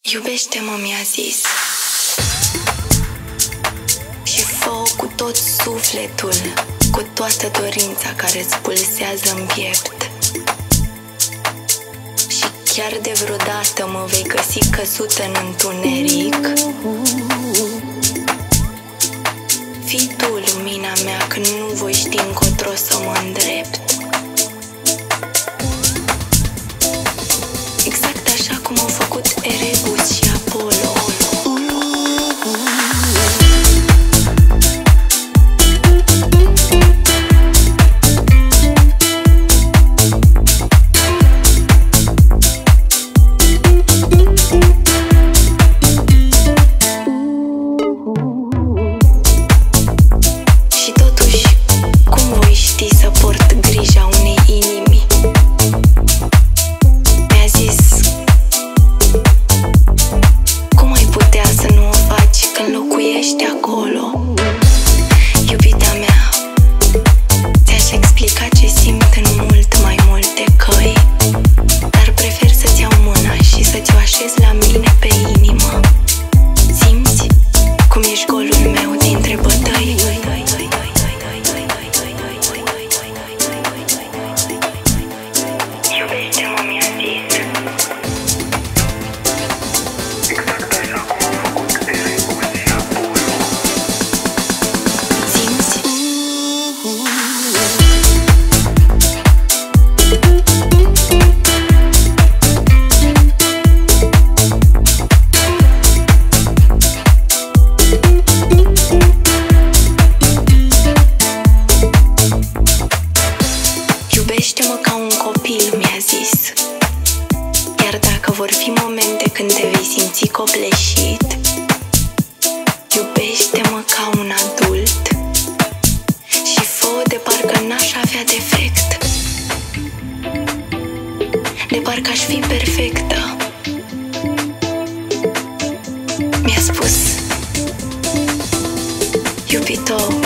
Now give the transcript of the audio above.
Iubește-mă, mi-a zis, și fă-o cu tot sufletul, cu toată dorința care-ți pulsează în piept. Și chiar de vreodată mă vei găsi căzută în întuneric, fii tu lumina mea când nu voi ști încotro să mă îndrept. Exact așa cum au făcut Erebus și Apollo. Și totuși, cum voi ști să port grija unei inimi? Mi-a zis, cum ai putea să nu o faci când locuiești acolo? Iubita mea, ți-aș explica ce simt în mult mai multe căi, dar prefer să-ți iau mâna și să-ți o așez la mine pe inimă. Simți cum ești golul meu dintre bătăi? Iubește-mă, mi-a zis. Exact așa cum au făcut Erebus și Apollo. Simți? Iubește-mă ca un copil, mi-a zis. Iar dacă vor fi momente când te vei simți copleșit, iubește-mă ca un adult și fă-o de parcă n-aș avea defect, de parcă aș fi perfectă. Mi-a spus, iubito,